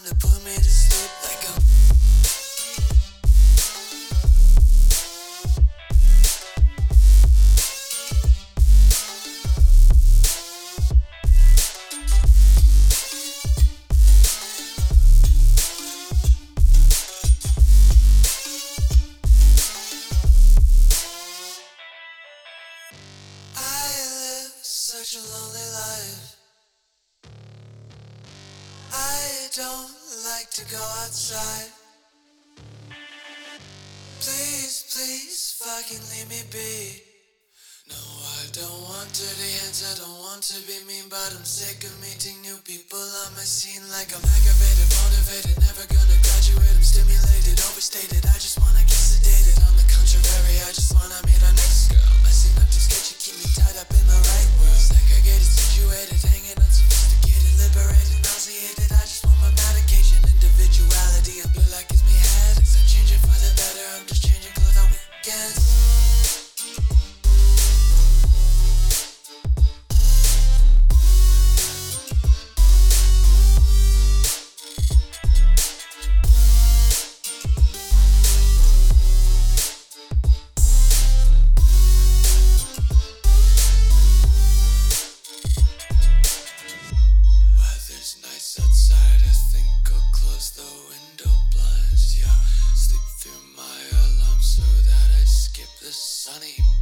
to put me to sleep like a such a lonely life. I don't like to go outside. Please, please, fucking leave me be. No, I don't want dirty hands, I don't want to be mean, but I'm sick of meeting new people on my scene. Like I'm aggravated, motivated, never gonna graduate. I'm stimulated, overstated, I just wanna get sedated. On the contrary, I just wanna meet our next girl. Messing up too sketchy, keep me tied up in the right world. Segregated, situated, hanging unsophisticated, liberated, nauseated. I just want my medication, individuality, and blue light gives me headaches. I'm changing for the better, I'm just changing clothes on weekends. Outside, I think I'll close the window blinds. Yeah, sleep through my alarm so that I skip the sunny